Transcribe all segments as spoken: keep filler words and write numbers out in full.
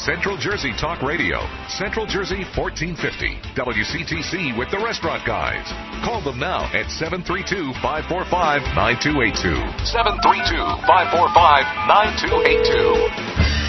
Central Jersey Talk Radio. Central Jersey fourteen fifty. W C T C with the Restaurant Guys. Call them now at seven three two, five four five, nine two eight two. seven three two, five four five, nine two eight two.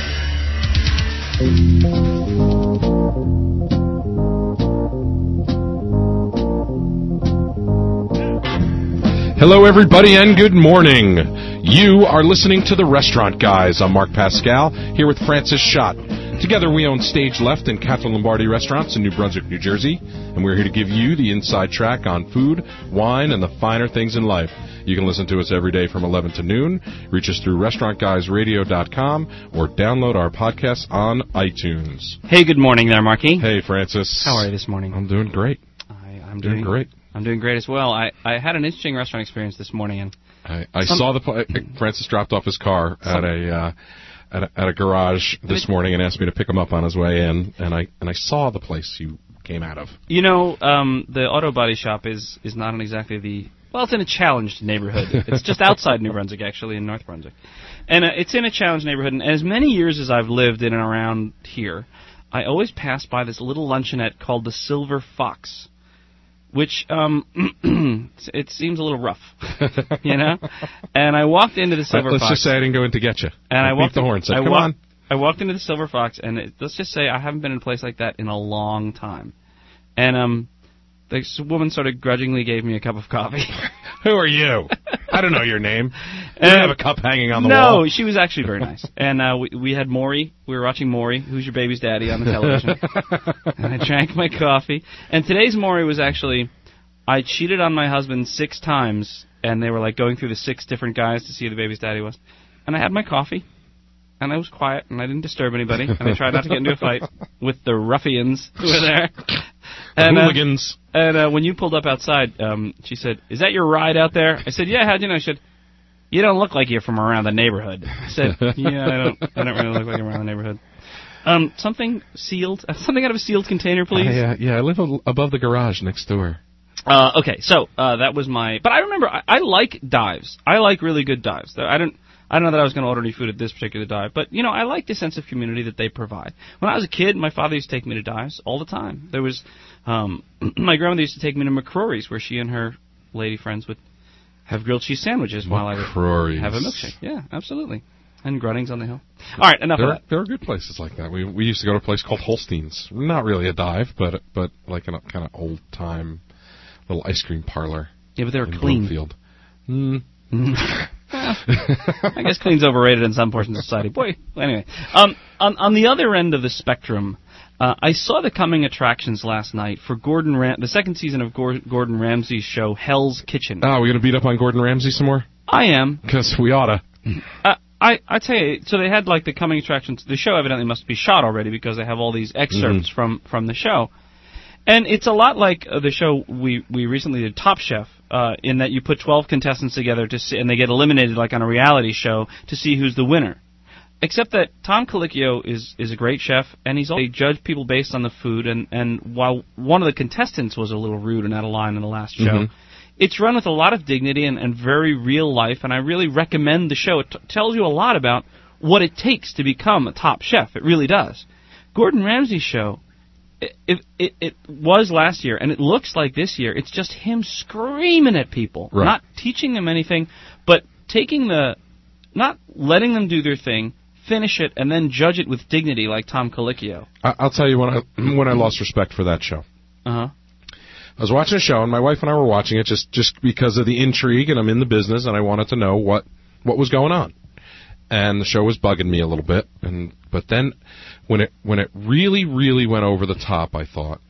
Hello, everybody, and good morning. You are listening to The Restaurant Guys. I'm Mark Pascal, here with Francis Schott. Together, we own Stage Left and Catherine Lombardi restaurants in New Brunswick, New Jersey, and we're here to give you the inside track on food, wine, and the finer things in life. You can listen to us every day from eleven to noon. Reach us through restaurant guys radio dot com or download our podcast on iTunes. Hey, good morning there, Marky. Hey, Francis. How are you this morning? I'm doing great. I, I'm doing, doing great. I'm doing great as well. I, I had an interesting restaurant experience this morning, and I, I saw the pl- Francis dropped off his car at a, uh, at a at a garage this morning and asked me to pick him up on his way in, and I and I saw the place you came out of. You know, um, the auto body shop is is not in exactly the well, it's in a challenged neighborhood. It's just outside New Brunswick, actually, in North Brunswick, and uh, it's in a challenged neighborhood. And as many years as I've lived in and around here, I always pass by this little luncheonette called the Silver Fox, which um, it seems a little rough, you know. And I walked into the Silver Let's Fox. Let's just say I didn't go in to get you. And I, I walked the horn. Said, I "Come wa- on." I walked into the Silver Fox, and it, let's just say I haven't been in a place like that in a long time. And um, this woman sort of grudgingly gave me a cup of coffee. Who are you? I don't know your name. You And have a cup hanging on the no, wall. No, she was actually very nice. And uh, we, we had Maury. We were watching Maury, Who's Your Baby's Daddy, on the television. And I drank my coffee. And today's Maury was actually, I cheated on my husband six times, and they were like going through the six different guys to see who the baby's daddy was. And I had my coffee, and I was quiet, and I didn't disturb anybody, and I tried not to get into a fight with the ruffians who were there. And, the hooligans. Uh, and uh, when you pulled up outside, um, she said, "Is that your ride out there?" I said, "Yeah, how'd you know?" She said, "You don't look like you're from around the neighborhood." I said, "Yeah, I don't I don't really look like I'm around the neighborhood." Um, something sealed, uh, something out of a sealed container, please. Uh, yeah, yeah, I live a, above the garage next door. Uh, okay, so uh, that was my. But I remember I, I like dives. I like really good dives. I don't. I don't know that I was going to order any food at this particular dive, but you know I like the sense of community that they provide. When I was a kid, my father used to take me to dives all the time. There was um, my grandmother used to take me to McCrory's, where she and her lady friends would have grilled cheese sandwiches while I would have a milkshake. Yeah, absolutely. And Grunnings on the Hill. All right, enough there, of that. There are good places like that. We we used to go to a place called Holstein's. Not really a dive, but but like a kind of old time little ice cream parlor. Yeah, but they were clean. Bloomfield. Mm. Well, I guess clean's overrated in some portions of society. Boy, anyway. Um, on, on the other end of the spectrum, uh, I saw the coming attractions last night for Gordon Ram- the second season of Gor- Gordon Ramsay's show, Hell's Kitchen. Oh, we're going to beat up on Gordon Ramsay some more? I am. Because we oughta. Uh, I, I tell you, so they had like the coming attractions. The show evidently must be shot already because they have all these excerpts mm-hmm. from, from the show. And it's a lot like uh, the show we, we recently did, Top Chef, uh, in that you put twelve contestants together to see, and they get eliminated like on a reality show to see who's the winner. Except that Tom Colicchio is, is a great chef, and he's also, they judge people based on the food, and, and while one of the contestants was a little rude and out of line in the last show, mm-hmm. it's run with a lot of dignity and, and very real life, and I really recommend the show. It t- tells you a lot about what it takes to become a top chef. It really does. Gordon Ramsay's show, It, it, it, it was last year, and it looks like this year. It's just him screaming at people, right. Not teaching them anything, but taking the, not letting them do their thing, finish it, and then judge it with dignity like Tom Colicchio. I, I'll tell you when I when I lost respect for that show. Uh-huh. I was watching a show, and my wife and I were watching it just, just because of the intrigue, and I'm in the business, and I wanted to know what, what was going on. And the show was bugging me a little bit, and but then when it when it really, really went over the top, I thought,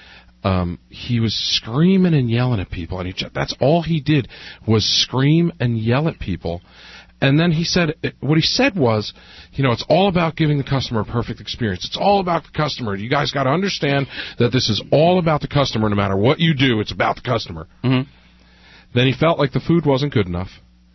um, he was screaming and yelling at people, and he just, that's all he did was scream and yell at people. And then he said, what he said was, you know, it's all about giving the customer a perfect experience. It's all about the customer. You guys got to understand that this is all about the customer. No matter what you do, it's about the customer. Mm-hmm. Then he felt like the food wasn't good enough.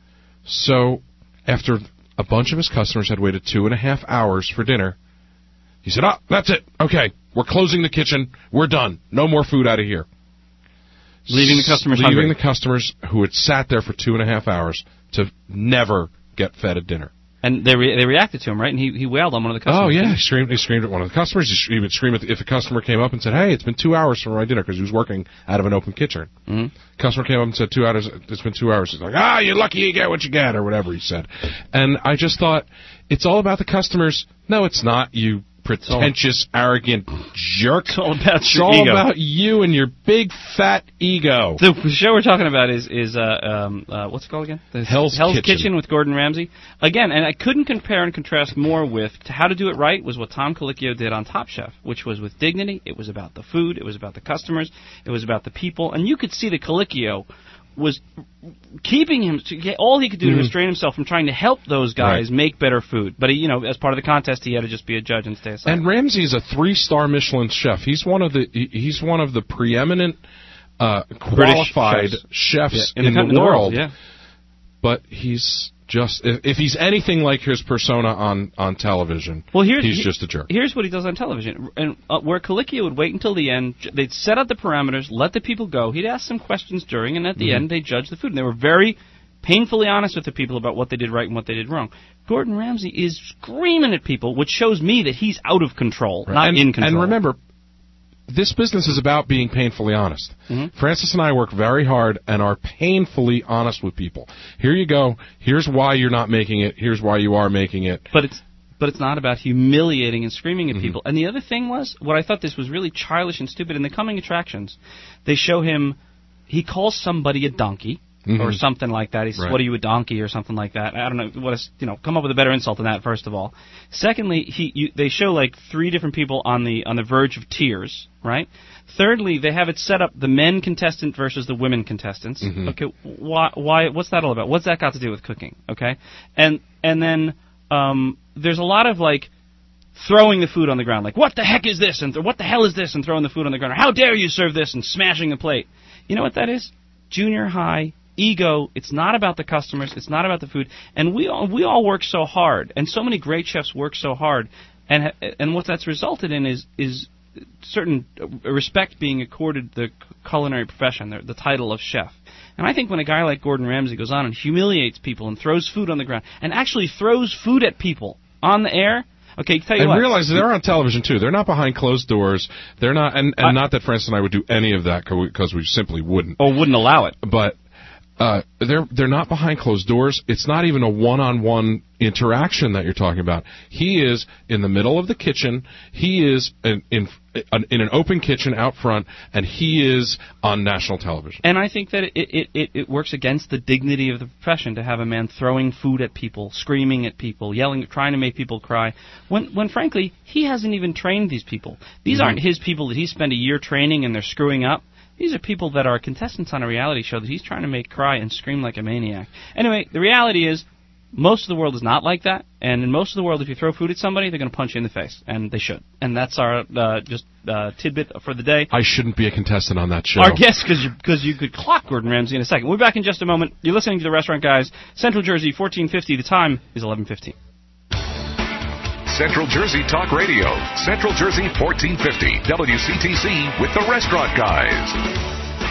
So after a bunch of his customers had waited two and a half hours for dinner, he said, oh, that's it. Okay, we're closing the kitchen. We're done. No more food out of here. Leaving the customers Leaving hungry. the customers who had sat there for two and a half hours to never get fed at dinner. And they re- they reacted to him, right? And he he wailed on one of the customers. Oh yeah, he screamed. He screamed at one of the customers. He, sh- he would scream at the, if a customer came up and said, "Hey, it's been two hours for my dinner," because he was working out of an open kitchen. Mm-hmm. Customer came up and said, two hours. It's been two hours." He's like, "Ah, you're lucky you get what you get," or whatever he said. And I just thought, it's all about the customers. No, it's not, you pretentious, arrogant jerk. It's all about it's your all ego. about you and your big fat ego. The show we're talking about is is uh, um, uh, what's it called again? The Hell's, Hell's Kitchen. Kitchen with Gordon Ramsay. Again, and I couldn't compare and contrast more with How to Do It Right was what Tom Colicchio did on Top Chef, which was with dignity. It was about the food. It was about the customers. It was about the people. And you could see that Colicchio was keeping him, all he could do mm-hmm. to restrain himself from trying to help those guys right. make better food. But, he, you know, as part of the contest, he had to just be a judge and stay aside. And Ramsay's a three-star Michelin chef. He's one of the he's one of the preeminent uh, qualified chefs, chefs yeah, in, in the, the, the world. world. Yeah. But he's just, if, if he's anything like his persona on, on television, well, here's, he's he, just a jerk. Here's what he does on television. And uh, where Colicchio would wait until the end, they'd set out the parameters, let the people go. He'd ask some questions during, and at the mm-hmm. end, they'd judge the food. And they were very painfully honest with the people about what they did right and what they did wrong. Gordon Ramsay is screaming at people, which shows me that he's out of control, right. not and, in control. And remember, this business is about being painfully honest. Mm-hmm. Francis and I work very hard and are painfully honest with people. Here you go. Here's why you're not making it. Here's why you are making it. But it's but it's not about humiliating and screaming at mm-hmm. people. And the other thing was, what I thought this was really childish and stupid, in the coming attractions, they show him, he calls somebody a donkey. Mm-hmm. Or something like that. He says, right. "What are you, a donkey?" or something like that. I don't know. What is, you know, come up with a better insult than that. First of all, secondly, he you, they show like three different people on the on the verge of tears. Right. Thirdly, they have it set up the men contestant versus the women contestants. Mm-hmm. Okay, why? Why? What's that all about? What's that got to do with cooking? Okay, and and then um, there's a lot of like throwing the food on the ground, like what the heck is this, and th- what the hell is this, and throwing the food on the ground. Or, how dare you serve this, and smashing the plate. You know what that is? Junior high ego. It's not about the customers. It's not about the food. And we all we all work so hard, and so many great chefs work so hard, and and what that's resulted in is is certain respect being accorded the culinary profession, the, the title of chef. And I think when a guy like Gordon Ramsay goes on and humiliates people and throws food on the ground and actually throws food at people on the air. Okay, tell you and what. And realize they're on television too. They're not behind closed doors. They're not, and, and I, not that Francis and I would do any of that because we simply wouldn't. Or wouldn't allow it. But uh, they're they're not behind closed doors. It's not even a one-on-one interaction that you're talking about. He is in the middle of the kitchen. He is in in, in an open kitchen out front, and he is on national television. And I think that it, it, it, it works against the dignity of the profession to have a man throwing food at people, screaming at people, yelling, trying to make people cry, when, when frankly, he hasn't even trained these people. These mm-hmm. aren't his people that he spent a year training and they're screwing up. These are people that are contestants on a reality show that he's trying to make cry and scream like a maniac. Anyway, the reality is, most of the world is not like that, and in most of the world, if you throw food at somebody, they're going to punch you in the face, and they should. And that's our uh, just uh, tidbit for the day. I shouldn't be a contestant on that show. Our guest, because you, because you could clock Gordon Ramsay in a second. We'll be back in just a moment. You're listening to The Restaurant Guys, Central Jersey, fourteen fifty. The time is eleven fifteen. Central Jersey Talk Radio, Central Jersey, fourteen fifty, W C T C with The Restaurant Guys.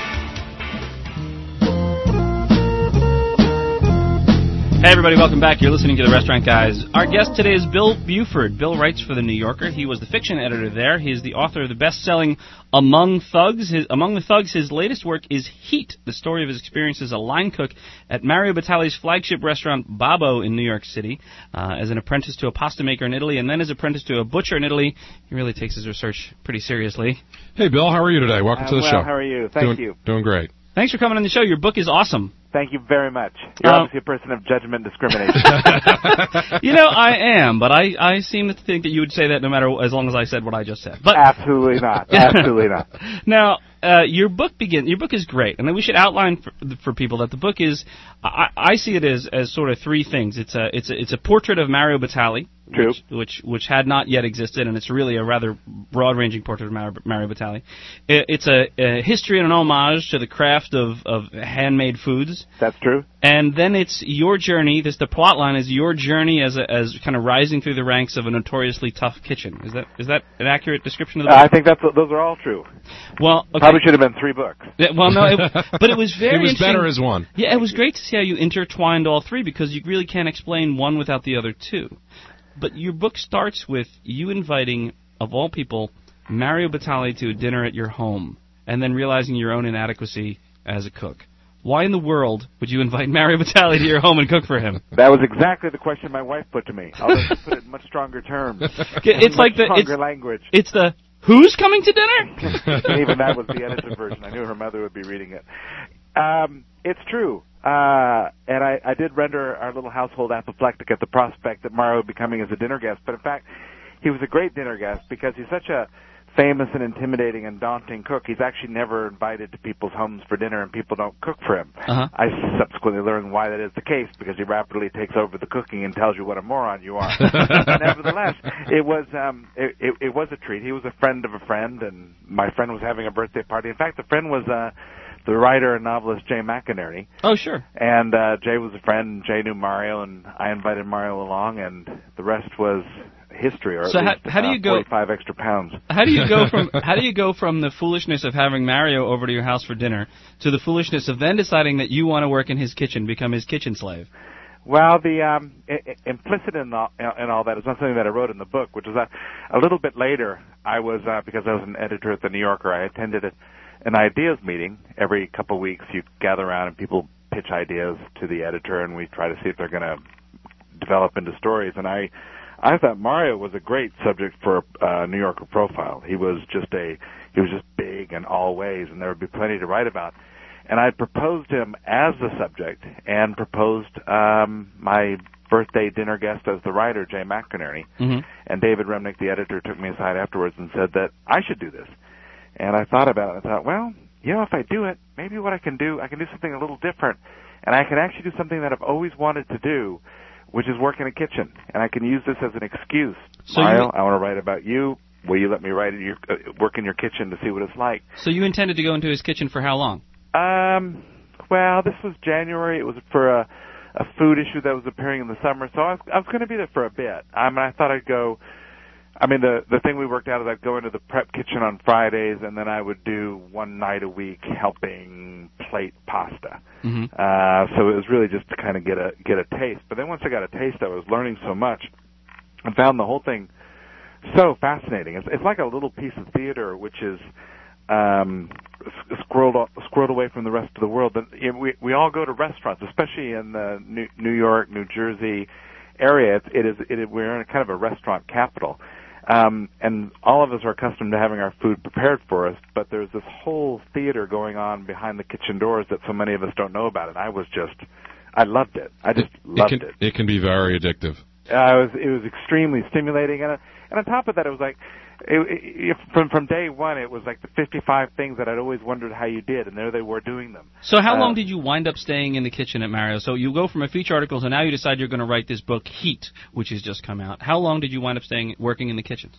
Hey everybody, welcome back. You're listening to The Restaurant Guys. Our guest today is Bill Buford. Bill writes for The New Yorker. He was the fiction editor there. He is the author of the best-selling Among Thugs. His, Among the Thugs, his latest work is Heat, the story of his experience as a line cook at Mario Batali's flagship restaurant Babbo in New York City, uh, as an apprentice to a pasta maker in Italy, and then as apprentice to a butcher in Italy. He really takes his research pretty seriously. Hey Bill, how are you today? Welcome I'm to the well, show. How are you? Thank doing, you. Doing great. Thanks for coming on the show. Your book is awesome. Thank you very much. You're um, obviously a person of judgment and discrimination. You know, I am, but I, I seem to think that you would say that no matter, as long as I said what I just said. But absolutely not. Absolutely not. Now, uh, your book begin. Your book is great, and then we should outline for, for people that the book is. I, I see it as, as sort of three things. It's a it's a, it's a portrait of Mario Batali, True. which, which which had not yet existed, and it's really a rather broad-ranging portrait of Mar- Mario Batali. It, it's a, a history and an homage to the craft of, of handmade foods. That's true. And then it's your journey. This the plot line is your journey as a, as kind of rising through the ranks of a notoriously tough kitchen. Is that is that an accurate description of the book? Uh, I think that's those are all true. Well, okay. Probably should have been three books. Yeah, well, no, it, but it was very. It was interesting. better as one. Yeah, it was great to see how you intertwined all three because you really can't explain one without the other two. But your book starts with you inviting, of all people, Mario Batali to a dinner at your home, and then realizing your own inadequacy as a cook. Why in the world would you invite Mario Batali to your home and cook for him? That was exactly the question my wife put to me. I'll just put it in much stronger terms. It's like the stronger it's, language. It's the who's coming to dinner? And even that was the edited version. I knew her mother would be reading it. Um, it's true. Uh, and I, I did render our little household apoplectic at the prospect that Mario would be coming as a dinner guest. But in fact, he was a great dinner guest because he's such a famous and intimidating and daunting cook. He's actually never invited to people's homes for dinner, and people don't cook for him. Uh-huh. I subsequently learned why that is the case, because he rapidly takes over the cooking and tells you what a moron you are. Nevertheless, it was um, it, it, it was a treat. He was a friend of a friend, and my friend was having a birthday party. In fact, the friend was uh, the writer and novelist Jay McInerney. Oh, sure. And uh, Jay was a friend, and Jay knew Mario, and I invited Mario along, and the rest was history, or at so least how, how do uh, you go, forty-five extra pounds. How do you go from how do you go from the foolishness of having Mario over to your house for dinner to the foolishness of then deciding that you want to work in his kitchen, become his kitchen slave? Well, the um, I- I- implicit in all, in all that is not something that I wrote in the book, which is that a little bit later, I was, uh, because I was an editor at The New Yorker, I attended a, an ideas meeting. Every couple of weeks, you gather around and people pitch ideas to the editor, and we try to see if they're going to develop into stories. And I I thought Mario was a great subject for a uh, New Yorker profile. He was just a he was just big in all ways, and there would be plenty to write about. And I proposed him as the subject, and proposed um, my birthday dinner guest as the writer, Jay McInerney. Mm-hmm. And David Remnick, the editor, took me aside afterwards and said that I should do this. And I thought about it. I thought, well, you know, if I do it, maybe what I can do, I can do something a little different, and I can actually do something that I've always wanted to do, which is work in a kitchen, and I can use this as an excuse. So Mario, you, I want to write about you. Will you let me write in your, uh, work in your kitchen to see what it's like? So you intended to go into his kitchen for how long? Um, well, this was January. It was for a, a food issue that was appearing in the summer, so I was, I was going to be there for a bit. I mean, I thought I'd go. I mean, the the thing we worked out is I'd go into the prep kitchen on Fridays, and then I would do one night a week helping plate pasta. Mm-hmm. Uh, so it was really just to kind of get a get a taste. But then once I got a taste, I was learning so much, and found the whole thing so fascinating. It's, it's like a little piece of theater, which is um, squirreled squirreled away from the rest of the world. But you know, we we all go to restaurants, especially in the New, New York, New Jersey area. It, it is it, we're in a kind of a restaurant capital. Um, and all of us are accustomed to having our food prepared for us, but there's this whole theater going on behind the kitchen doors that so many of us don't know about. And I was just, I loved it. I just it, loved it. Can, it. It can be very addictive. Uh, it was, it was extremely stimulating, and uh, and on top of that, it was like, it, it, from from day one, it was like the fifty-five things that I'd always wondered how you did, and there they were doing them. So how uh, long did you wind up staying in the kitchen at Mario? So you go from a feature article, so now you decide you're going to write this book, Heat, which has just come out. How long did you wind up staying, working in the kitchen?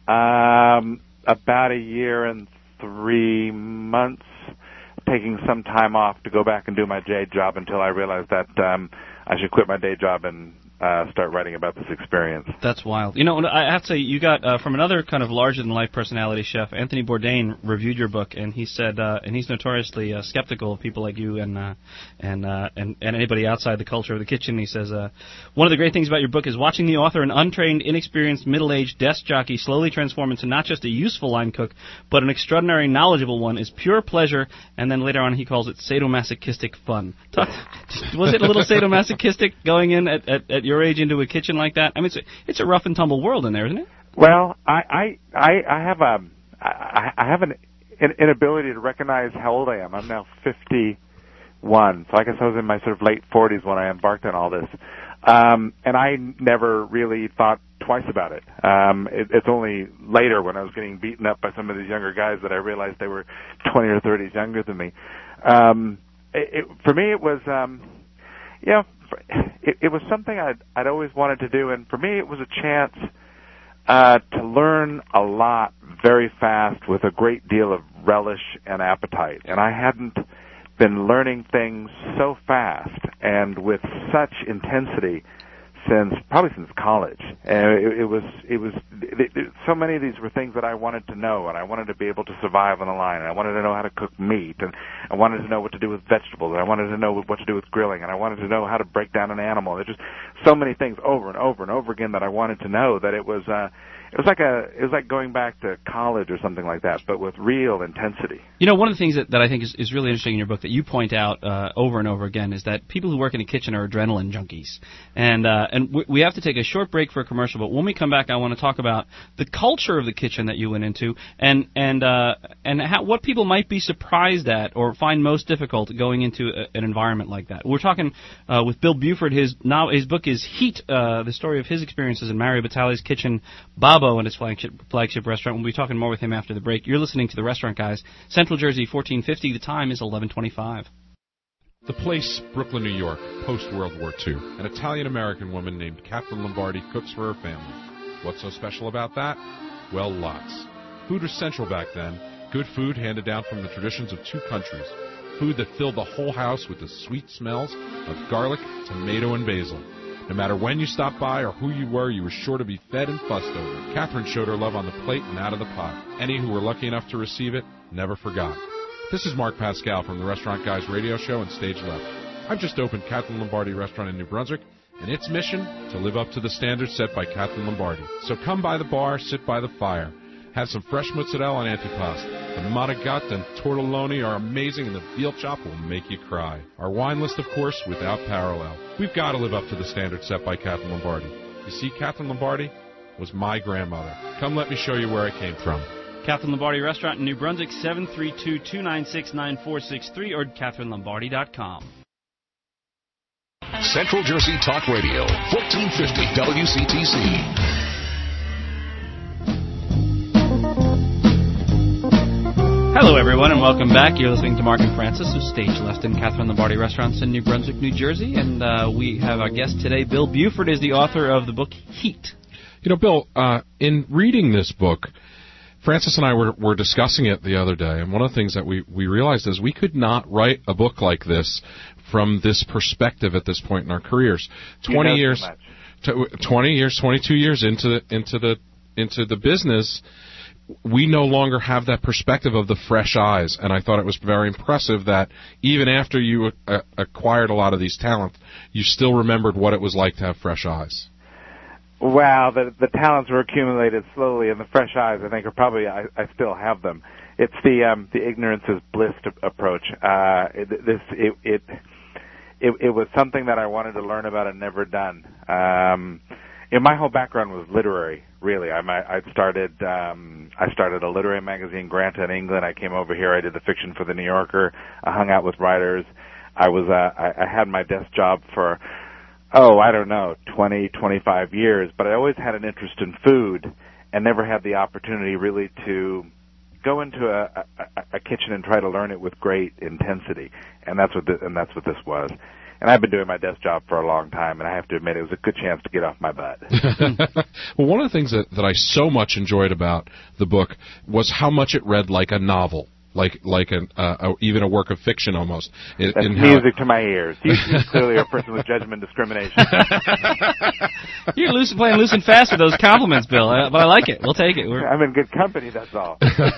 Um, about a year and three months, taking some time off to go back and do my day job until I realized that um, I should quit my day job and uh, start writing about this experience. That's wild. You know, I have to say, you got uh, from another kind of larger-than-life personality, chef Anthony Bourdain reviewed your book, and he said, uh, and he's notoriously uh, skeptical of people like you and uh, and, uh, and and anybody outside the culture of the kitchen. He says, uh, one of the great things about your book is watching the author, an untrained, inexperienced, middle-aged desk jockey, slowly transform into not just a useful line cook, but an extraordinary, knowledgeable one, is pure pleasure. And then later on, he calls it sadomasochistic fun. Talk, was it a little sadomasochistic going in at, at, at your age into a kitchen like that? I mean, it's a, it's a rough and tumble world in there, isn't it? Well, I I I, I have a I, I have an inability to recognize how old I am. I'm now fifty-one, so I guess I was in my sort of late forties when I embarked on all this, um, and I never really thought twice about it. Um, it. It's only later when I was getting beaten up by some of these younger guys that I realized they were twenty or thirty years younger than me. Um, it, it, for me, it was, um, yeah. it, it was something I'd, I'd always wanted to do, and for me it was a chance uh, to learn a lot very fast with a great deal of relish and appetite. And I hadn't been learning things so fast and with such intensity since probably since college. And it, it was it was it, it, so many of these were things that I wanted to know, and I wanted to be able to survive on the line, and I wanted to know how to cook meat, and I wanted to know what to do with vegetables, and I wanted to know what to do with grilling, and I wanted to know how to break down an animal. There's just so many things over and over and over again that I wanted to know that it was uh, it was like a it was like going back to college or something like that, but with real intensity. You know, one of the things that, that I think is, is really interesting in your book that you point out uh, over and over again is that people who work in a kitchen are adrenaline junkies, and uh, and we, we have to take a short break for a commercial. But when we come back, I want to talk about the culture of the kitchen that you went into, and and uh, and how, what people might be surprised at or find most difficult going into a, an environment like that. We're talking uh, with Bill Buford. His now his book is Heat, uh, the story of his experiences in Mario Batali's kitchen, Babbo, and his flagship flagship restaurant. We'll be talking more with him after the break. You're listening to the Restaurant Guys, Central Jersey, fourteen fifty. The time is eleven twenty-five. The place, Brooklyn, New York, post-World War Two. An Italian-American woman named Catherine Lombardi cooks for her family. What's so special about that? Well, lots. Food was central back then. Good food handed down from the traditions of two countries. Food that filled the whole house with the sweet smells of garlic, tomato, and basil. No matter when you stopped by or who you were, you were sure to be fed and fussed over. Catherine showed her love on the plate and out of the pot. Any who were lucky enough to receive it never forgot. This is Mark Pascal from the Restaurant Guys radio show and Stage Left. I've just opened Catherine Lombardi Restaurant in New Brunswick, and its mission, to live up to the standards set by Catherine Lombardi. So come by the bar, sit by the fire. Have some fresh mozzarella and antipasto. The Matagat and tortelloni are amazing, and the veal chop will make you cry. Our wine list, of course, without parallel. We've got to live up to the standards set by Catherine Lombardi. You see, Catherine Lombardi was my grandmother. Come let me show you where I came from. Catherine Lombardi Restaurant in New Brunswick, seven three two, two nine six, nine four six three or catherine lombardi dot com. Central Jersey Talk Radio, fourteen fifty W C T C. Hello, everyone, and welcome back. You're listening to Mark and Francis of Stage Left in Catherine Lombardi Restaurants in New Brunswick, New Jersey, and uh, we have our guest today. Bill Buford is the author of the book Heat. You know, Bill, uh, in reading this book, Francis and I were, were discussing it the other day, and one of the things that we, we realized is we could not write a book like this from this perspective at this point in our careers. Twenty you know years, so t- twenty years, twenty-two years into the, into the into the business, we no longer have that perspective of the fresh eyes, and I thought it was very impressive that even after you uh, acquired a lot of these talents, you still remembered what it was like to have fresh eyes. Wow, the the talents were accumulated slowly, and the fresh eyes, I think, are probably I, I still have them. It's the um, the ignorance is bliss approach. Uh, it, this it, it it it was something that I wanted to learn about and never done. Um, and my whole background was literary, really. I I started um, I started a literary magazine, Granta, in England. I came over here. I did the fiction for the New Yorker. I hung out with writers. I was uh, I, I had my desk job for. Oh, I don't know, twenty, twenty-five years, but I always had an interest in food and never had the opportunity really to go into a, a, a kitchen and try to learn it with great intensity. And that's what this, and that's what this was. And I've been doing my desk job for a long time, and I have to admit it was a good chance to get off my butt. Well, one of the things that, that I so much enjoyed about the book was how much it read like a novel. Like, like an, uh, a, even a work of fiction almost. In, That's in music it, to my ears. You, you clearly are a person with judgment and discrimination. You're loose, playing loose and fast with those compliments, Bill. Uh, but I like it. We'll take it. We're... I'm in good company. That's all.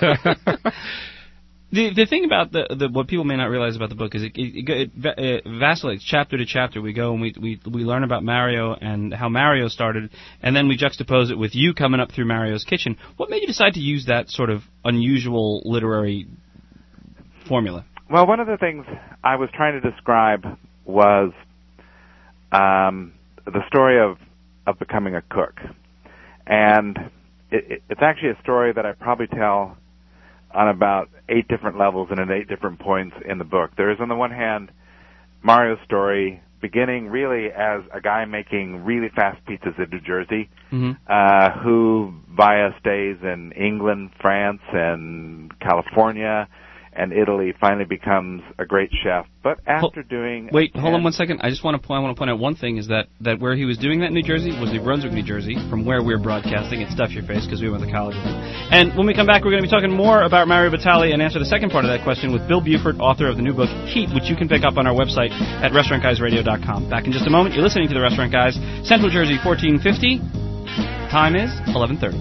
The the thing about the, the what people may not realize about the book is it it, it, it vacillates chapter to chapter. We go and we, we we learn about Mario and how Mario started, and then we juxtapose it with you coming up through Mario's kitchen. What made you decide to use that sort of unusual literary formula? Well, one of the things I was trying to describe was um, the story of of becoming a cook, and it, it, it's actually a story that I probably tell on about eight different levels and at eight different points in the book. There is, on the one hand, Mario's story beginning really as a guy making really fast pizzas in New Jersey, mm-hmm. uh, who via stays in England, France, and California, and Italy finally becomes a great chef. But after doing wait, hold on one second. I just want to point. I want to point out one thing is that, that where he was doing that in New Jersey was New Brunswick, New Jersey, from where we're broadcasting at Stuff Your Face because we went to college with him. And when we come back, we're going to be talking more about Mario Batali and answer the second part of that question with Bill Buford, author of the new book Heat, which you can pick up on our website at restaurant guys radio dot com. Back in just a moment. You're listening to the Restaurant Guys, Central Jersey, fourteen fifty. Time is eleven thirty.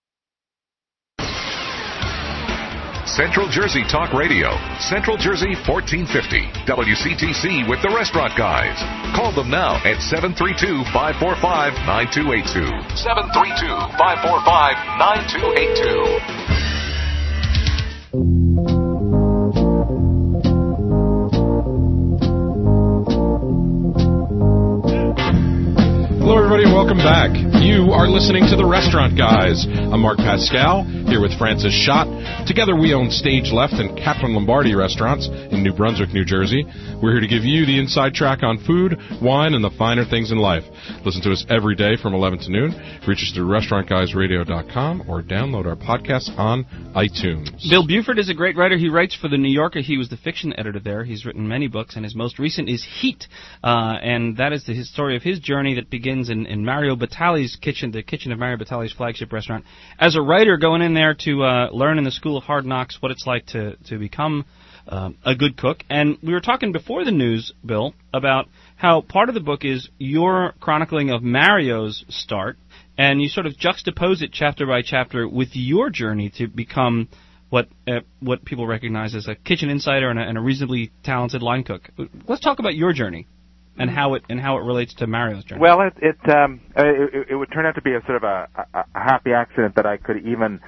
Central Jersey Talk Radio, Central Jersey fourteen fifty, W C T C with the Restaurant Guys. Call them now at seven three two, five four five, nine two eight two. seven three two, five four five, nine two eight two. Hello, everybody, and welcome back. You are listening to The Restaurant Guys. I'm Mark Pascal, here with Francis Schott. Together, we own Stage Left and Kaplan Lombardi restaurants in New Brunswick, New Jersey. We're here to give you the inside track on food, wine, and the finer things in life. Listen to us every day from eleven to noon. Reach us through restaurant guys radio dot com or download our podcasts on iTunes. Bill Buford is a great writer. He writes for The New Yorker. He was the fiction editor there. He's written many books, and his most recent is Heat, uh, and that is the his story of his journey that begins in, in Mario Batali's kitchen, the kitchen of Mario Batali's flagship restaurant. As a writer, going in there to uh, learn in the School of Hard Knocks what it's like to, to become um, a good cook. And we were talking before the news, Bill, about how part of the book is your chronicling of Mario's start, and you sort of juxtapose it chapter by chapter with your journey to become what uh, what people recognize as a kitchen insider and a, and a reasonably talented line cook. Let's talk about your journey and how it and how it relates to Mario's journey. Well, it it, um, it it would turn out to be a sort of a, a, a happy accident that I could even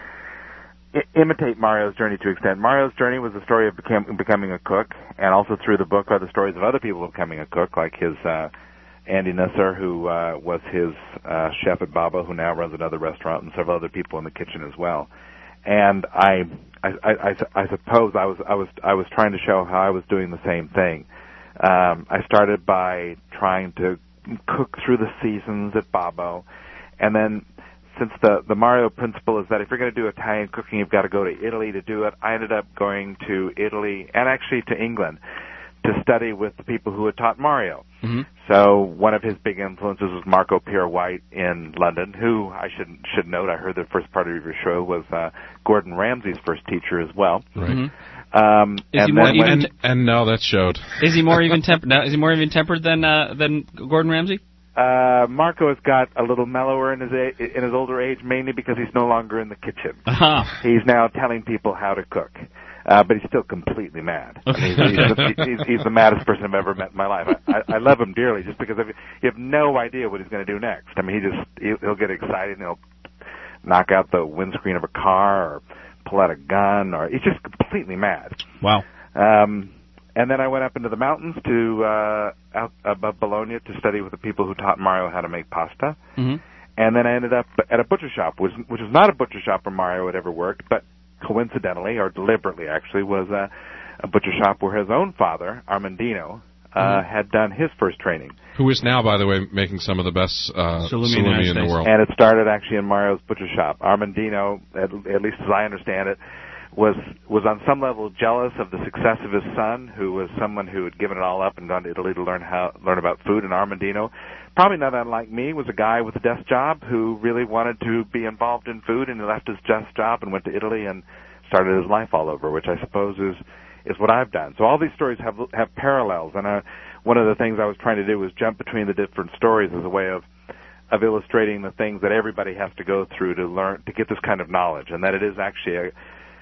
I- imitate Mario's journey to extent. Mario's journey was the story of becam- becoming a cook, and also through the book are the stories of other people becoming a cook, like his uh, Andy Nusser, who uh, was his uh, chef at Baba, who now runs another restaurant, and several other people in the kitchen as well. And I, I, I, I, I suppose I was I was I was trying to show how I was doing the same thing. Um, I started by trying to cook through the seasons at Babbo, and then since the, the Mario principle is that if you're going to do Italian cooking, you've got to go to Italy to do it, I ended up going to Italy and actually to England to study with the people who had taught Mario. Mm-hmm. So one of his big influences was Marco Pierre White in London, who I should should note, I heard the first part of your show was uh, Gordon Ramsay's first teacher as well. Right. Mm-hmm. Um, Is and he more then even when- And, and no, that showed. Is he more even tempered? No, is he more even tempered than uh, than Gordon Ramsay? Uh, Marco has got a little mellower in his a- in his older age, mainly because he's no longer in the kitchen. Uh-huh. He's now telling people how to cook, uh, but he's still completely mad. I mean, he's, he's, he's, he's the maddest person I've ever met in my life. I, I, I love him dearly, just because of, you have no idea what he's going to do next. I mean, he just he'll, he'll get excited and he'll knock out the windscreen of a car or pull out a gun, or he's just completely mad. Wow. Um, and then I went up into the mountains to uh, out above Bologna to study with the people who taught Mario how to make pasta. Mm-hmm. And then I ended up at a butcher shop, which, which is not a butcher shop where Mario had ever worked, but coincidentally, or deliberately actually, was a, a butcher shop where his own father, Armandino, uh, mm-hmm. had done his first training. Who is now, by the way, making some of the best uh, Salumi salumi in in the world. And it started actually in Mario's butcher shop. Armandino, at, at least as I understand it, was was on some level jealous of the success of his son, who was someone who had given it all up and gone to Italy to learn how learn about food. And Armandino, probably not unlike me, was a guy with a desk job who really wanted to be involved in food, and he left his desk job and went to Italy and started his life all over, which I suppose is is what I've done. So all these stories have have parallels, and I, one of the things I was trying to do was jump between the different stories as a way of of illustrating the things that everybody has to go through to learn to get this kind of knowledge, and that it is actually a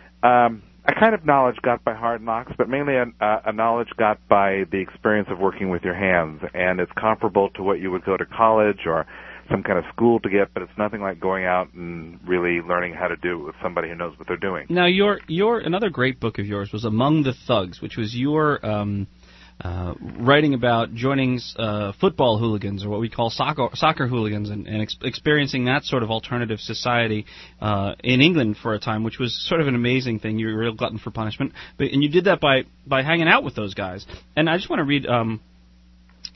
Um, a kind of knowledge got by hard knocks, but mainly a, a knowledge got by the experience of working with your hands. And it's comparable to what you would go to college or some kind of school to get, but it's nothing like going out and really learning how to do it with somebody who knows what they're doing. Now, your your another great book of yours was Among the Thugs, which was your um, uh, writing about joining uh, football hooligans, or what we call soccer soccer hooligans, and, and ex- experiencing that sort of alternative society uh, in England for a time, which was sort of an amazing thing. You were a real glutton for punishment, but and you did that by by hanging out with those guys. And I just want to read um,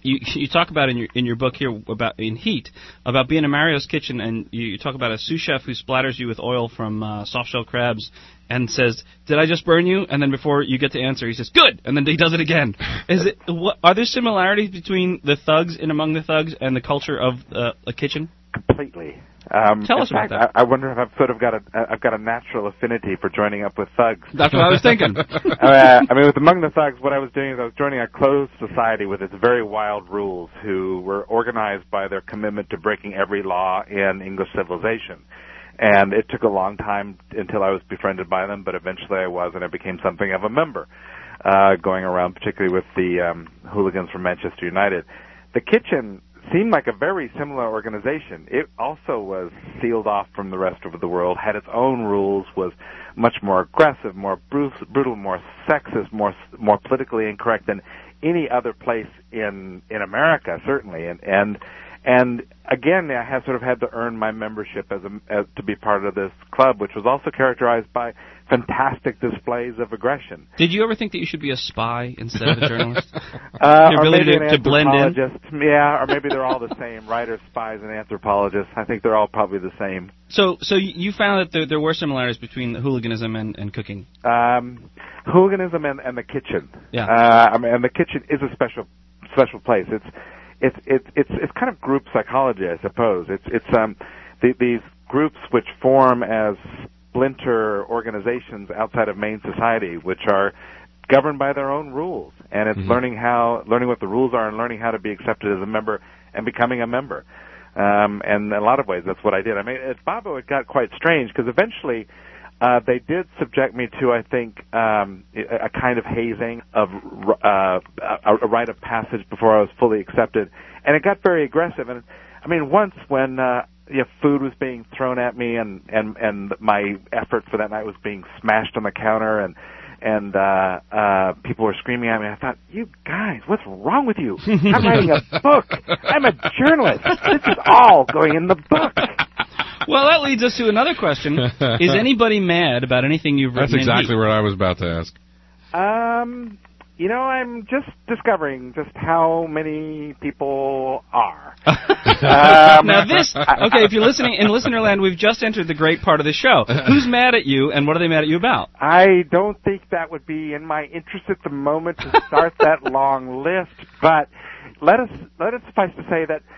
You you talk about in your in your book here about in Heat about being in Mario's kitchen, and you, you talk about a sous chef who splatters you with oil from uh, soft shell crabs and says, "Did I just burn you?" And then before you get to answer, he says, "Good," and then he does it again. Is it what, are there similarities between the thugs and among the thugs and the culture of uh, a kitchen? Completely. Um, Tell us in fact, about that. I, I wonder if I've sort of got a I've got a natural affinity for joining up with thugs. That's what I was thinking. uh, I mean, with Among the Thugs, what I was doing is I was joining a closed society with its very wild rules, who were organized by their commitment to breaking every law in English civilization. And it took a long time until I was befriended by them, but eventually I was, and I became something of a member, uh, going around, particularly with the um, hooligans from Manchester United. The kitchen seemed like a very similar organization. It also was sealed off from the rest of the world, had its own rules, was much more aggressive, more brutal, more sexist, more more politically incorrect than any other place in in America, certainly. And and and again, I have sort of had to earn my membership as a as, to be part of this club, which was also characterized by fantastic displays of aggression. Did you ever think that you should be a spy instead of a journalist? Uh, Your ability or maybe to, an to blend in? anthropologist. Yeah, or maybe they're all the same. Writers, spies, and anthropologists. I think they're all probably the same. So, so you found that there, there were similarities between hooliganism and, and cooking. Um, hooliganism and, and the kitchen. Yeah. Uh, I mean, and the kitchen is a special special place. It's it's it's it's it's kind of group psychology, I suppose. It's it's um the, these groups which form as splinter organizations outside of main society, which are governed by their own rules, and it's mm-hmm. learning how learning what the rules are and learning how to be accepted as a member and becoming a member. Um, and in a lot of ways, that's what I did. I mean, at Babbo, it got quite strange because eventually uh, they did subject me to, I think, um, a, a kind of hazing of uh, a, a rite of passage before I was fully accepted, and it got very aggressive. And I mean, once when uh, you know, food was being thrown at me, and and and my effort for that night was being smashed on the counter, and and uh, uh, people were screaming at me. I thought, you guys, what's wrong with you? I'm writing a book. I'm a journalist. This is all going in the book. Well, that leads us to another question. Is anybody mad about anything you've written? That's exactly in what I was about to ask. Um, you know, I'm just discovering just how many people are. um, now this, okay, if you're listening in Listenerland, we've just entered the great part of the show. Who's mad at you, and what are they mad at you about? I don't think that would be in my interest at the moment to start that long list, but let us let it suffice to say that,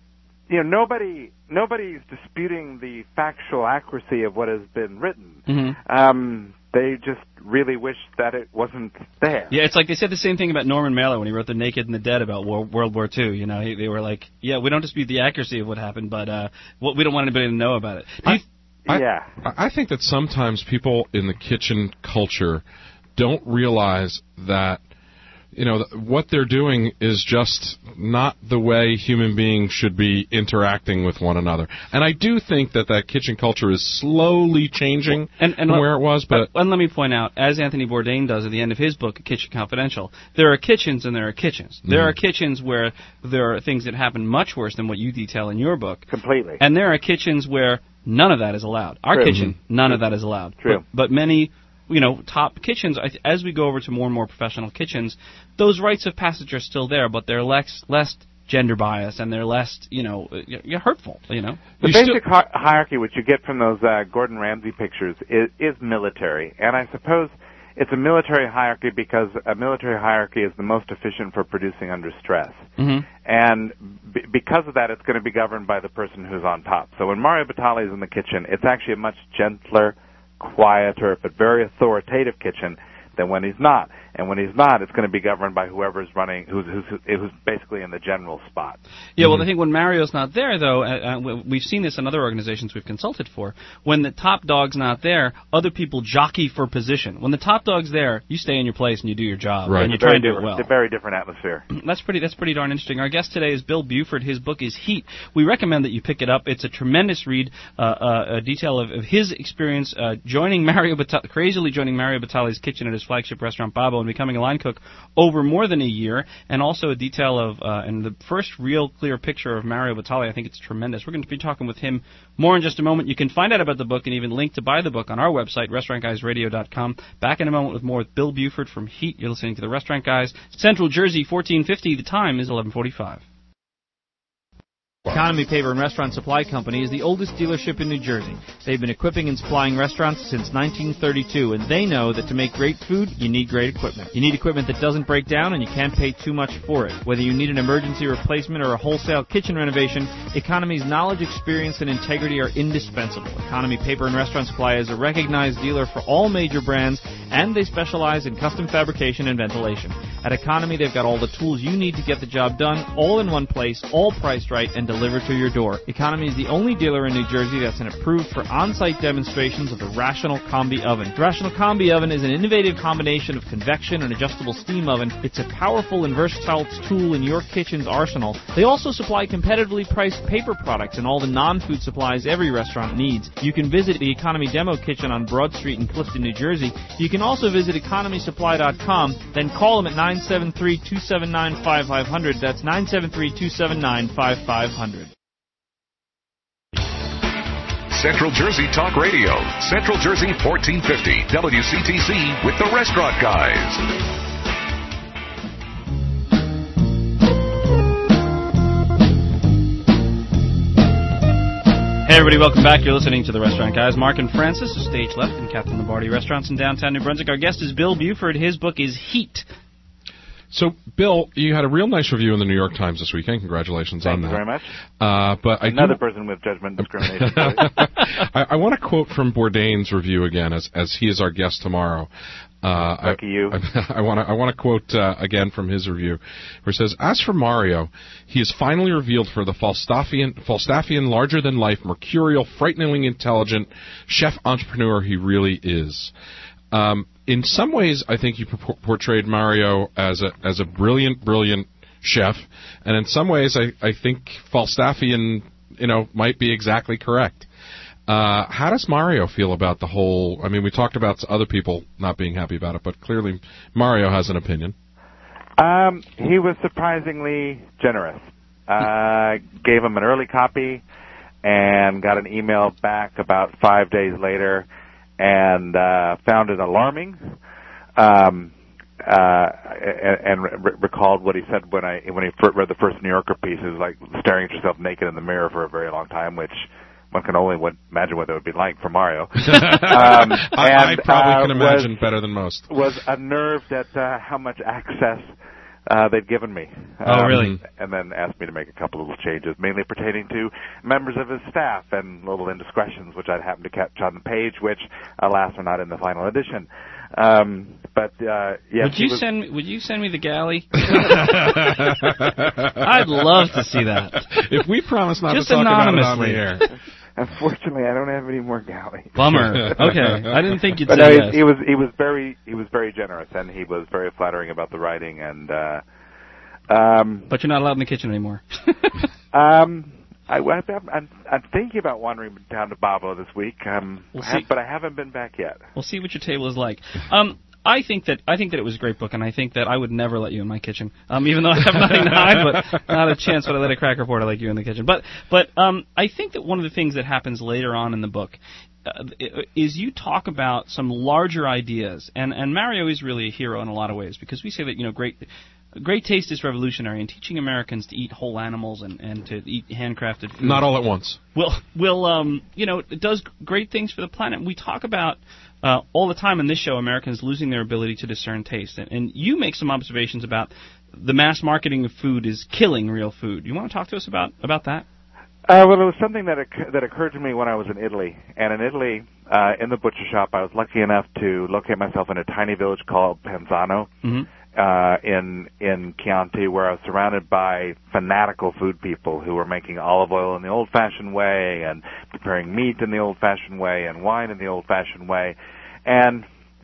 you know, nobody nobody's disputing the factual accuracy of what has been written. Mm-hmm. Um, they just really wish that it wasn't there. Yeah, it's like they said the same thing about Norman Mailer when he wrote The Naked and the Dead about World, World War Two. You know, he, they were like, yeah, we don't dispute the accuracy of what happened, but uh, we don't want anybody to know about it. Do you, I, yeah. I, I think that sometimes people in the kitchen culture don't realize that, you know, what they're doing is just not the way human beings should be interacting with one another. And I do think that that kitchen culture is slowly changing and, and from let, where it was. But and let me point out, as Anthony Bourdain does at the end of his book, Kitchen Confidential, there are kitchens and there are kitchens. There mm. are kitchens where there are things that happen much worse than what you detail in your book. Completely. And there are kitchens where none of that is allowed. Our True. kitchen, none of that is allowed. True. But, but many... you know, top kitchens, as we go over to more and more professional kitchens, those rites of passage are still there, but they're less less gender biased and they're less, you know, hurtful, you know. The you basic still- hi- hierarchy which you get from those uh, Gordon Ramsay pictures is, is military, and I suppose it's a military hierarchy because a military hierarchy is the most efficient for producing under stress. Mm-hmm. And b- because of that, it's going to be governed by the person who's on top. So when Mario Batali is in the kitchen, it's actually a much gentler, quieter, but very authoritative kitchen than when he's not. And when he's not, it's going to be governed by whoever's running, who's who's, who's basically in the general spot. Yeah, Mm-hmm. well, I think when Mario's not there, though, uh, uh, we've seen this in other organizations we've consulted for. When the top dog's not there, other people jockey for position. When the top dog's there, you stay in your place and you do your job, right. and you It's a very try and do it different- well. It's a very different atmosphere. That's pretty. That's pretty darn interesting. Our guest today is Bill Buford. His book is Heat. We recommend that you pick it up. It's a tremendous read, uh, uh, a detail of, of his experience uh, joining Mario Batali, crazily joining Mario Batali's kitchen at his flagship restaurant Babbo in and becoming a line cook over more than a year, and also a detail of, uh, and the first real clear picture of Mario Batali. I think it's tremendous. We're going to be talking with him more in just a moment. You can find out about the book and even link to buy the book on our website, restaurant guys radio dot com. Back in a moment with more with Bill Buford from Heat. You're listening to the Restaurant Guys. Central Jersey, fourteen fifty. The time is eleven forty-five. Economy Paper and Restaurant Supply Company is the oldest dealership in New Jersey. They've been equipping and supplying restaurants since nineteen thirty-two, and they know that to make great food, you need great equipment. You need equipment that doesn't break down, and you can't pay too much for it. Whether you need an emergency replacement or a wholesale kitchen renovation, Economy's knowledge, experience, and integrity are indispensable. Economy Paper and Restaurant Supply is a recognized dealer for all major brands, and they specialize in custom fabrication and ventilation. At Economy, they've got all the tools you need to get the job done, all in one place, all priced right, and delivered to your door. Economy is the only dealer in New Jersey that's been approved for on-site demonstrations of the Rational Combi Oven. The Rational Combi Oven is an innovative combination of convection and adjustable steam oven. It's a powerful and versatile tool in your kitchen's arsenal. They also supply competitively priced paper products and all the non-food supplies every restaurant needs. You can visit the Economy Demo Kitchen on Broad Street in Clifton, New Jersey. You can also visit economy supply dot com, then call them at nine seven three, two seven nine, five five zero zero. That's nine seven three, two seven nine, five five zero zero. Central Jersey Talk Radio, Central Jersey fourteen fifty, W C T C with the Restaurant Guys. Hey everybody, welcome back. You're listening to the Restaurant Guys. Mark and Francis of Stage Left and Captain Lombardi Restaurants in downtown New Brunswick. Our guest is Bill Buford. His book is Heat. So, Bill, you had a real nice review in the New York Times this weekend. Congratulations Thank on that. Thank you very much. Uh, but I Another do... person with judgment discrimination. I, I want to quote from Bourdain's review again, as as he is our guest tomorrow. Uh, Lucky I, you. I want to I want to quote uh, again from his review, where it says, "As for Mario, he is finally revealed for the Falstaffian, Falstaffian, larger-than-life, mercurial, frighteningly intelligent chef entrepreneur he really is." Um, in some ways, I think you por- portrayed Mario as a as a brilliant, brilliant chef, and in some ways, I, I think Falstaffian, you know, might be exactly correct. Uh, how does Mario feel about the whole? I mean, we talked about other people not being happy about it, but clearly Mario has an opinion. Um, he was surprisingly generous. Uh, gave him an early copy, and got an email back about five days later. And uh, found it alarming, um, uh, and, and re- recalled what he said when I when he read the first New Yorker piece. It was like staring at yourself naked in the mirror for a very long time, which one can only w- imagine what that would be like for Mario. um, and, I, I probably uh, can imagine was, better than most. Was unnerved at uh, how much access Uh, they'd given me. Oh, um, really? And then asked me to make a couple of little changes, mainly pertaining to members of his staff and little indiscretions which I'd happened to catch on the page, which, alas, are not in the final edition. Um, but, uh, yes. Would you was, send me, would you send me the galley? I'd love to see that. If we promise not Just to talk about it on the anonymously. air. Unfortunately, I don't have any more galley. Bummer. Okay. I didn't think you'd But say no, yes. he, he was he was very he was very generous, and he was very flattering about the writing, and uh, um, But you're not allowed in the kitchen anymore. um, I, I'm, I'm, I'm thinking about wandering down to Babbo this week, um, We'll I have- see. but I haven't been back yet. We'll see what your table is like. Um, I think that I think that it was a great book, and I think that I would never let you in my kitchen. Um, even though I have nothing to hide, but not a chance would I let a crack reporter like you in the kitchen. But but um, I think that one of the things that happens later on in the book uh, is you talk about some larger ideas, and and Mario is really a hero in a lot of ways, because we say that, you know, great. Great taste is revolutionary, and teaching Americans to eat whole animals and, and to eat handcrafted food. Not all at once. Will will um you know, it does great things for the planet. We talk about uh, all the time in this show Americans losing their ability to discern taste, and, and you make some observations about the mass marketing of food is killing real food. You want to talk to us about about that? Uh, well, it was something that occur- that occurred to me when I was in Italy, and in Italy, uh, in the butcher shop, I was lucky enough to locate myself in a tiny village called Panzano. Mm-hmm. Uh, in in Chianti, where I was surrounded by fanatical food people who were making olive oil in the old-fashioned way, and preparing meat in the old-fashioned way, and wine in the old-fashioned way, and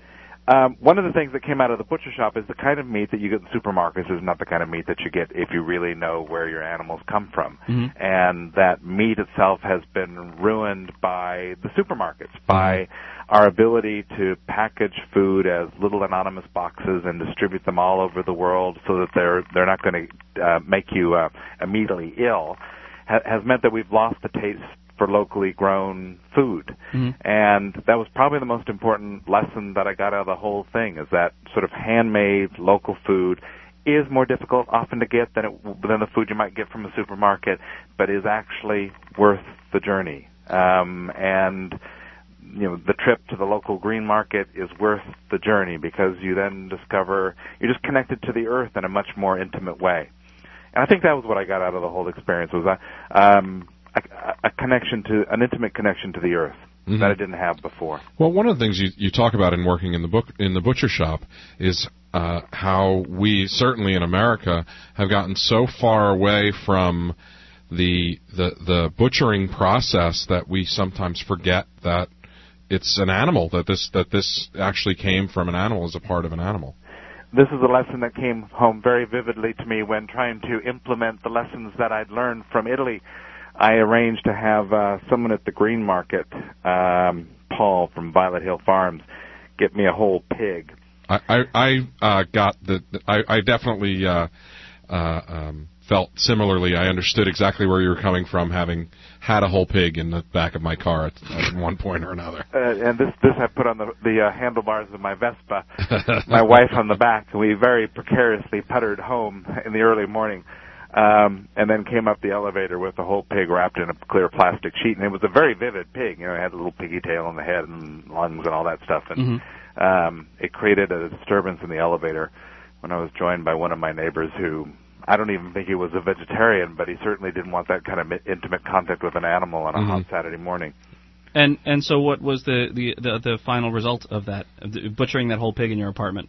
Um, one of the things that came out of the butcher shop is the kind of meat that you get in supermarkets is not the kind of meat that you get if you really know where your animals come from. Mm-hmm. And that meat itself has been ruined by the supermarkets, by our ability to package food as little anonymous boxes and distribute them all over the world so that they're they're not going to uh, make you uh, immediately ill, ha- has meant that we've lost the taste for locally grown food. Mm-hmm. And that was probably the most important lesson that I got out of the whole thing, is that sort of handmade local food is more difficult often to get than it, than the food you might get from a supermarket, but is actually worth the journey. Um, and you know, the trip to the local green market is worth the journey, because you then discover you're just connected to the earth in a much more intimate way. And I think that was what I got out of the whole experience, was a, um, a, a connection to, an intimate connection to the earth mm-hmm. that I didn't have before. Well, one of the things you, you talk about in working in the book in the butcher shop is uh, how we, certainly in America, have gotten so far away from the the the butchering process that we sometimes forget that it's an animal, that this that this actually came from an animal, as a part of an animal. This is a lesson that came home very vividly to me when trying to implement the lessons that I'd learned from Italy. I arranged to have uh, someone at the green market, um, Paul from Violet Hill Farms, get me a whole pig. I I, I uh, got the I, I definitely uh, uh, um, felt similarly. I understood exactly where you were coming from, having had a whole pig in the back of my car at, at one point or another. Uh, and this this I put on the the uh, handlebars of my Vespa, my wife on the back, and we very precariously puttered home in the early morning, um, and then came up the elevator with the whole pig wrapped in a clear plastic sheet. And it was a very vivid pig. You know, it had a little piggy tail on the head and lungs and all that stuff. And mm-hmm. um, it created a disturbance in the elevator when I was joined by one of my neighbors who, I don't even think he was a vegetarian, but he certainly didn't want that kind of intimate contact with an animal on a mm-hmm. hot Saturday morning. And and so what was the, the, the, the final result of that, of the, butchering that whole pig in your apartment?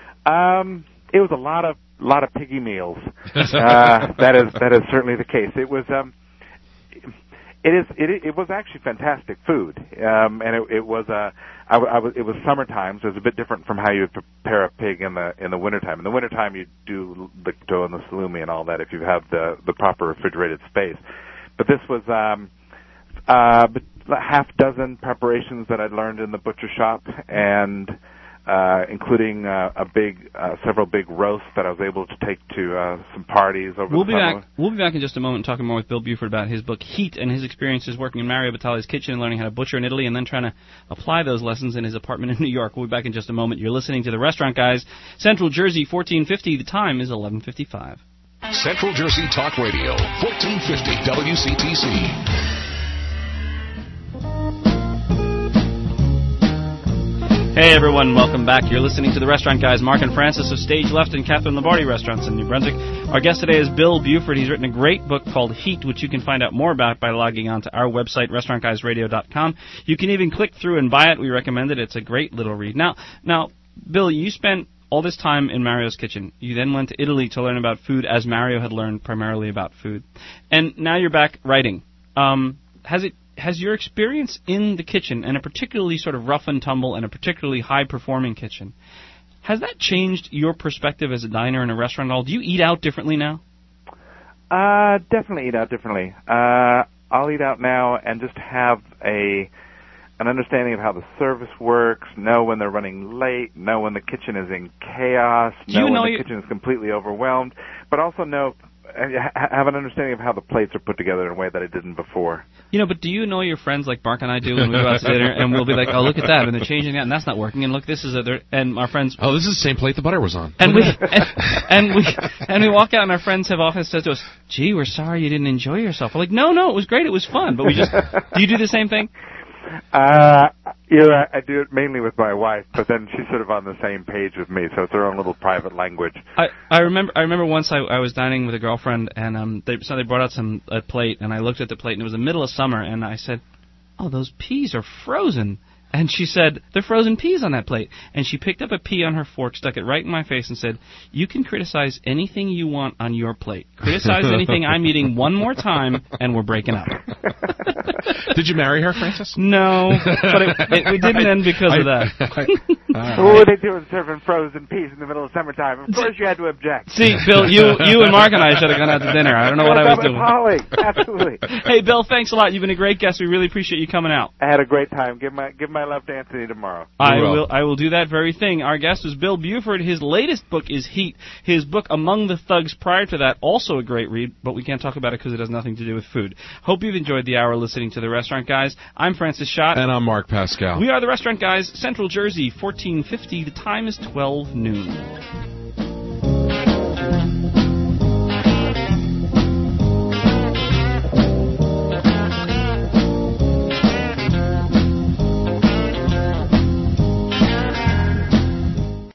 Um, it was a lot of lot of piggy meals. uh, that is that is certainly the case. It was um, it is it it was actually fantastic food, um, and it, it was a. I, I was, it was summertime, so it was a bit different from how you would prepare a pig in the in the wintertime. In the wintertime, you do the dough and the salumi and all that if you have the the proper refrigerated space. But this was um, uh, half dozen preparations that I'd learned in the butcher shop, and uh, including uh, a big, uh, several big roasts that I was able to take to uh, some parties over we'll the be summer. Back, we'll be back in just a moment talking more with Bill Buford about his book Heat and his experiences working in Mario Batali's kitchen and learning how to butcher in Italy and then trying to apply those lessons in his apartment in New York. We'll be back in just a moment. You're listening to The Restaurant Guys, Central Jersey, fourteen fifty. The time is eleven fifty-five. Central Jersey Talk Radio, fourteen fifty W C T C. Hey everyone, welcome back. You're listening to The Restaurant Guys, Mark and Francis of Stage Left and Catherine Lombardi Restaurants in New Brunswick. Our guest today is Bill Buford. He's written a great book called Heat, which you can find out more about by logging on to our website, restaurant guys radio dot com. You can even click through and buy it. We recommend it. It's a great little read. Now, now, Bill, you spent all this time in Mario's kitchen. You then went to Italy to learn about food, as Mario had learned primarily about food. And now you're back writing. Um, has it Has your experience in the kitchen, and a particularly sort of rough and tumble and a particularly high-performing kitchen, has that changed your perspective as a diner in a restaurant at all? Do you eat out differently now? Uh, definitely eat out differently. Uh, I'll eat out now and just have a an understanding of how the service works, know when they're running late, know when the kitchen is in chaos, know, know when the kitchen is completely overwhelmed, but also know have an understanding of how the plates are put together in a way that I didn't before. You know, but do you know your friends like Mark and I do when we go out to dinner, and we'll be like, oh, look at that, and they're changing that, and that's not working, and look, this is a, and our friends... Oh, this is the same plate the butter was on. And we and, and we and we walk out, and our friends have often said to us, gee, we're sorry you didn't enjoy yourself. We're like, no, no, it was great, it was fun, but we just... Do you do the same thing? Uh, you know, I do it mainly with my wife, but then she's sort of on the same page with me, so it's her own little private language. I, I remember I remember once I, I was dining with a girlfriend, and um, they, so they brought out some a plate, and I looked at the plate, and it was the middle of summer, and I said, oh, those peas are frozen. And she said, "There are frozen peas on that plate." And she picked up a pea on her fork, stuck it right in my face, and said, "You can criticize anything you want on your plate. Criticize anything I'm eating one more time, and we're breaking up." Did you marry her, Francis? No, but it, it, it didn't end because I, of that. I, I, What were they doing serving frozen peas in the middle of summertime? Of course you had to object. See, Bill, you you and Mark and I should have gone out to dinner. I don't know what I was doing. Holly, absolutely. Hey, Bill, thanks a lot. You've been a great guest. We really appreciate you coming out. I had a great time. Give my give my love to Anthony tomorrow. I will. will. I will do that very thing. Our guest was Bill Buford. His latest book is Heat. His book Among the Thugs prior to that, also a great read, but we can't talk about it because it has nothing to do with food. Hope you've enjoyed the hour listening to The Restaurant Guys. I'm Francis Schott. and I'm Mark Pascal. We are The Restaurant Guys, Central Jersey, fourteen fifty. The time is twelve noon.